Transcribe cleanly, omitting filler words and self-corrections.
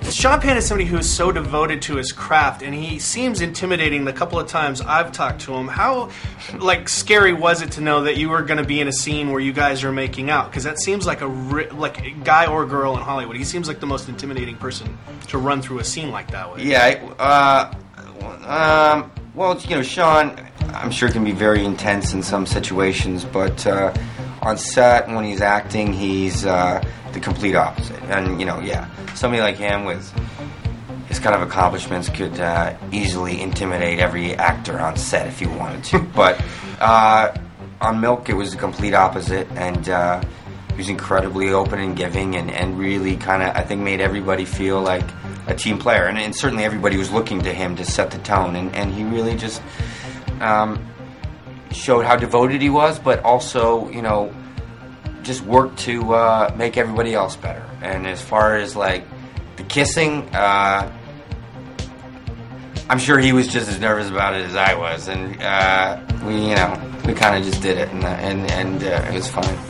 Sean Penn is somebody who is so devoted to his craft, and he seems intimidating the couple of times I've talked to him. How, scary was it to know that you were going to be in a scene where you guys are making out? Because that seems like a guy or girl in Hollywood. He seems like the most intimidating person to run through a scene like that with. Yeah, well, Sean, I'm sure can be very intense in some situations, but on set, when he's acting, he's the complete opposite. And, somebody like him with his kind of accomplishments could easily intimidate every actor on set if he wanted to. But on Milk, it was the complete opposite, and he was incredibly open and giving, and really kind of, I think, made everybody feel like a team player. And certainly everybody was looking to him to set the tone, and he really just showed how devoted he was, but also, just worked to make everybody else better. And as far as the kissing, I'm sure he was just as nervous about it as I was, and we kind of just did it, and it was fine.